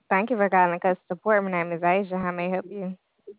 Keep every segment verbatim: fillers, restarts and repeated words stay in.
Thank you for calling customer support. My name is Asia. How may I help you?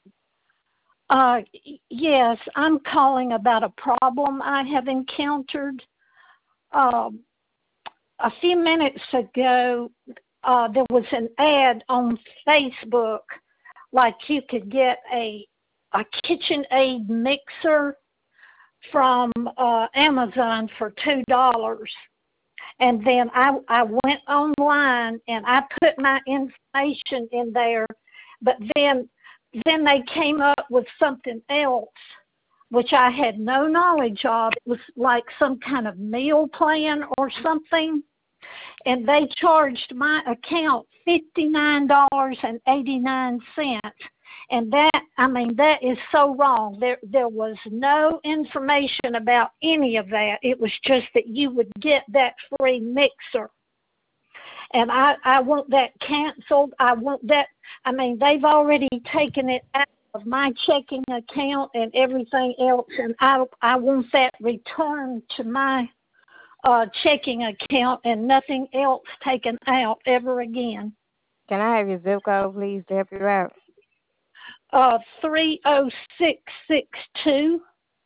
Uh, yes, I'm calling about a problem I have encountered. Um, a few minutes ago, uh, there was an ad on Facebook, like you could get a a KitchenAid mixer from uh, Amazon for two dollars. And then I I went online and I put my information in there, but then then they came up with something else which I had no knowledge of. It was like some kind of meal plan or something, and they charged my account fifty-nine dollars and eighty-nine cents. And that, I mean, that is so wrong. There, there was no information about any of that. It was just that you would get that free mixer. And I, I want that canceled. I want that. I mean, they've already taken it out of my checking account and everything else, and I, I want that returned to my uh, checking account and nothing else taken out ever again. Can I have your zip code, please, to help you out? Uh, three oh six six two.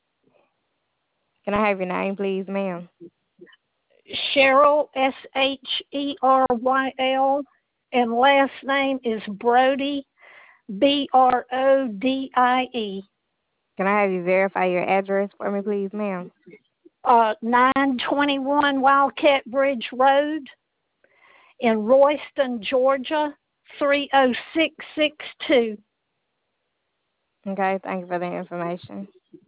Can I have your name, please, ma'am? Cheryl, S H E R Y L, and last name is Brody, B R O D I E. Can I have you verify your address for me, please, ma'am? Uh, nine twenty-one Wildcat Bridge Road in Royston, Georgia, three oh six six two. Okay, thank you for the information.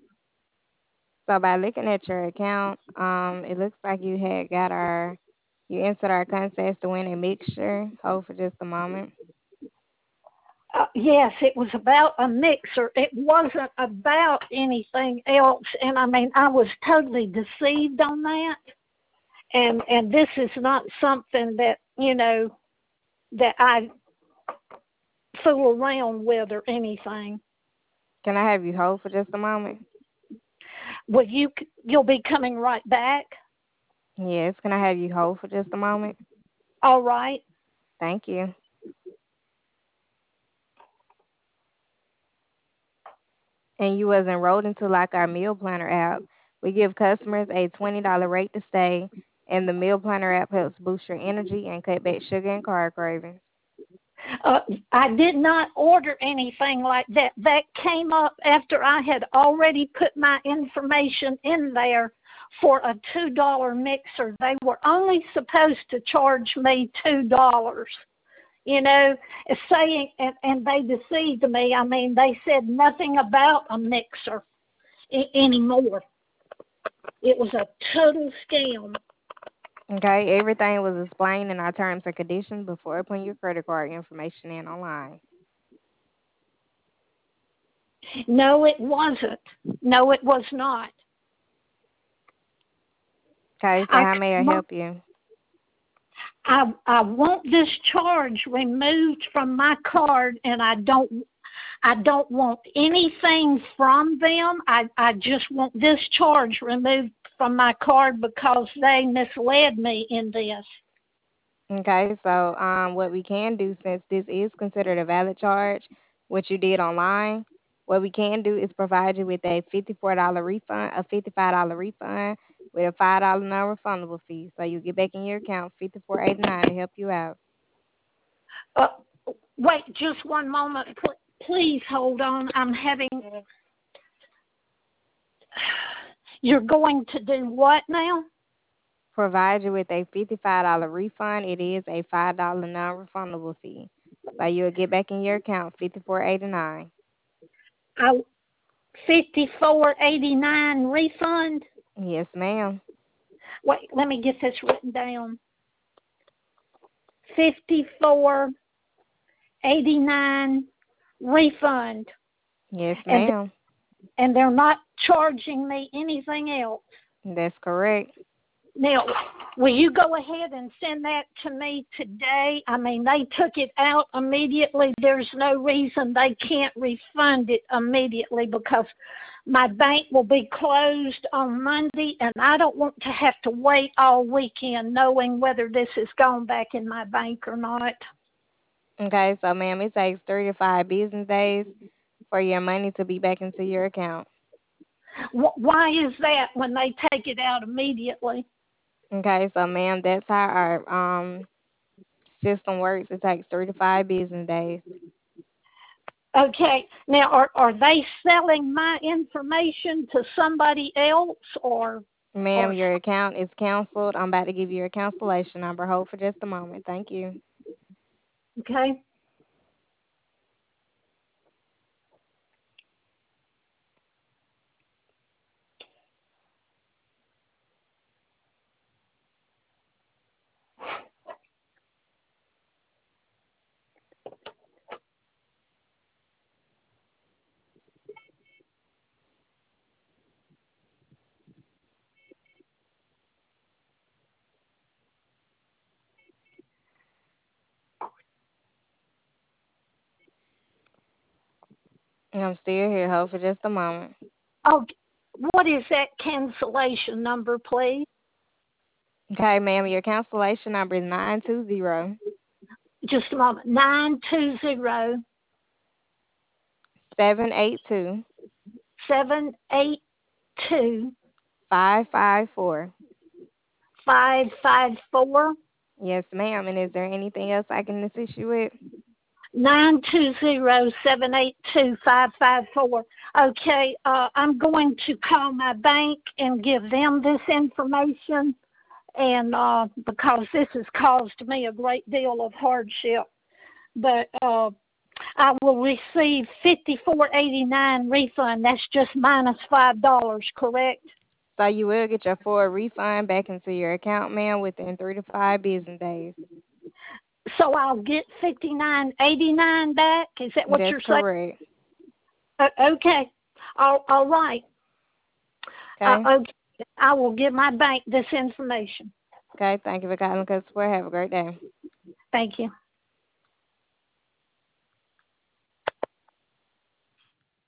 So by looking at your account, um, it looks like you had got our, you entered our contest to win a mixture. Hold for just a moment. Uh, yes, it was about a mixer. It wasn't about anything else. And I mean, I was totally deceived on that. And and this is not something that, you know, that I fool around with or anything. Can I have you hold for just a moment? Well, you you'll be coming right back. Yes, can I have you hold for just a moment? All right. Thank you. And you was enrolled into like our meal planner app. We give customers a twenty dollar rate to stay, and the meal planner app helps boost your energy and cut back sugar and carb cravings. Uh, I did not order anything like that. That came up after I had already put my information in there for a two dollar mixer. They were only supposed to charge me two dollars. You know, saying, and, and they deceived me. I mean, they said nothing about a mixer I- anymore. It was a total scam. Okay, everything was explained in our terms and conditions before putting your credit card information in online. No, it wasn't. No, it was not. Okay, so I, how may I help you? I, I want this charge removed from my card, and I don't I don't want anything from them. I, I just want this charge removed from my card because they misled me in this. Okay, so um, what we can do, since this is considered a valid charge, what you did online, what we can do is provide you with a fifty-four dollar refund, a fifty-five dollar refund with a five dollar non-refundable fee. So you get back in your account fifty-four eighty-nine to help you out. Uh, wait just one moment. Pl- please hold on. I'm having. You're going to do what now? Provide you with a fifty-five dollar refund. It is a five dollar non-refundable fee. So you'll get back in your account fifty-four eighty-nine. I fifty-four eighty-nine refund. Yes, ma'am. Wait, let me get this written down. fifty-four eighty-nine refund, Yes, and ma'am. and they're not charging me anything else. That's correct. Now, will you go ahead and send that to me today? I mean, they took it out immediately. There's no reason they can't refund it immediately because my bank will be closed on Monday, and I don't want to have to wait all weekend knowing whether this has gone back in my bank or not. Okay, so ma'am, it takes three to five business days for your money to be back into your account. Why is that when they take it out immediately? Okay, so ma'am, that's how our um system works. It takes three to five business days. Okay, now are, are they selling my information to somebody else or Ma'am, or your account is canceled. I'm about to give you a cancellation number. Hold for just a moment. Thank you. okay? I'm still here. Hold for just a moment. Oh, what is that cancellation number, please? Okay, ma'am, your cancellation number is nine two zero Just a moment. Nine two zero seven eight two seven eight two five five four. five five four. Yes, ma'am. And is there anything else I can assist you with? Nine two zero seven eight two five five four. Okay, uh, I'm going to call my bank and give them this information, and uh, because this has caused me a great deal of hardship, but uh, I will receive fifty four eighty nine refund. That's just minus five dollars, correct? So you will get your full refund back into your account, ma'am, within three to five business days. So I'll get fifty nine eighty nine back. Is that what That's you're saying? correct. Uh, okay, all, all right. Uh, Okay. okay, I will give my bank this information. Okay. Thank you for calling Customer Support. Have a great day. Thank you.